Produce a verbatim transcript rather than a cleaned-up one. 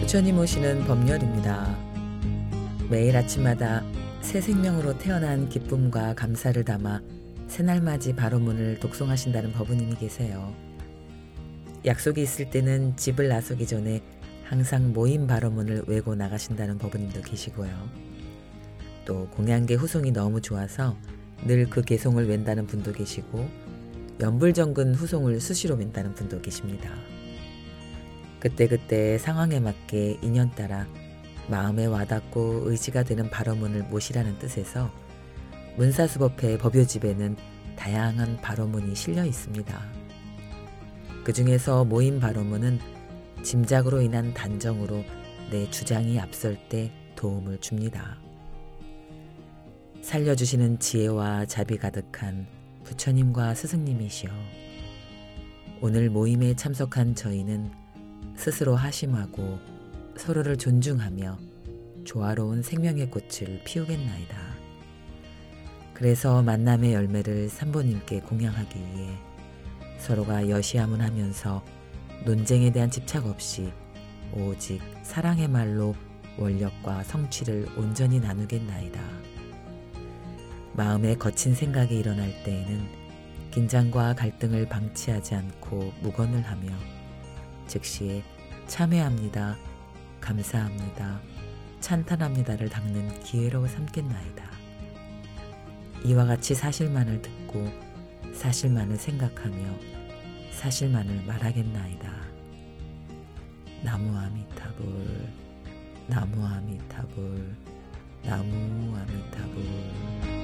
부처님 오시는 법열입니다. 매일 아침마다 새 생명으로 태어난 기쁨과 감사를 담아 새날맞이 바로문을 독송하신다는 법부님이 계세요. 약속이 있을 때는 집을 나서기 전에 항상 모임 바로문을 외고 나가신다는 법부님도 계시고요. 또 공양계 후송이 너무 좋아서 늘 그 개송을 웬다는 분도 계시고 연불정근 후송을 수시로 웬다는 분도 계십니다. 그때그때 상황에 맞게 인연 따라 마음에 와닿고 의지가 되는 바로문을 모시라는 뜻에서 문사수법회 법요집에는 다양한 바로문이 실려 있습니다. 그 중에서 모임 바로문은 짐작으로 인한 단정으로 내 주장이 앞설 때 도움을 줍니다. 살려주시는 지혜와 자비 가득한 부처님과 스승님이시여, 오늘 모임에 참석한 저희는 스스로 하심하고 서로를 존중하며 조화로운 생명의 꽃을 피우겠나이다. 그래서 만남의 열매를 삼보님께 공양하기 위해 서로가 여시함은 하면서 논쟁에 대한 집착 없이 오직 사랑의 말로 원력과 성취를 온전히 나누겠나이다. 마음에 거친 생각이 일어날 때에는 긴장과 갈등을 방치하지 않고 묵언을 하며 즉시에 참회합니다, 감사합니다, 찬탄합니다를 닦는 기회로 삼겠나이다. 이와 같이 사실만을 듣고 사실만을 생각하며 사실만을 말하겠나이다. 나무 아미타불, 나무 아미타불, 나무 아미타불.